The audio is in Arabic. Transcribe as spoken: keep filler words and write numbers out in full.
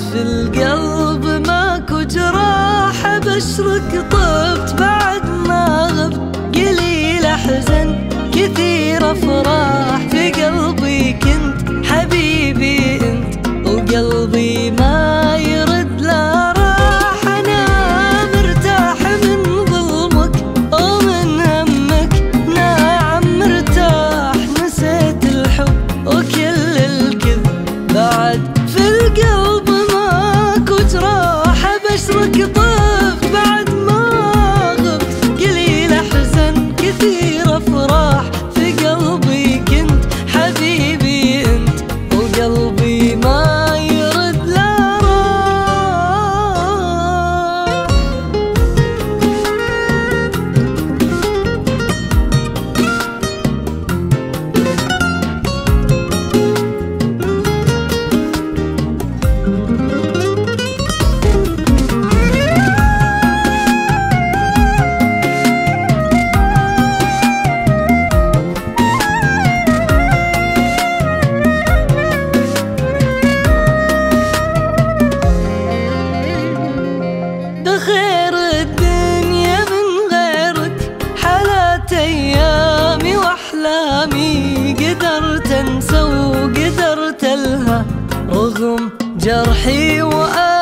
في القلب ماكو جراح، ابشرك طبت بعد ما غبت. قليل احزن كثير افراح، في قلبي كنت حبيبي انت، وقلبي ما يرد لا راح. انا مرتاح من ظلمك ومن همك، نعم مرتاح نسيت الحب وكل الكذب. بعد في القلب ماكو جراح، ابشرك طفت بعد ما غبت. قليل احزن كثير افراح، في قلبي كنت حبيبي انت، وقلبي ما يرد لا خير الدنيا من غيرك، حالات ايامي واحلامي قدرت انسى وقدرت الها، رغم جرحي وآلامي.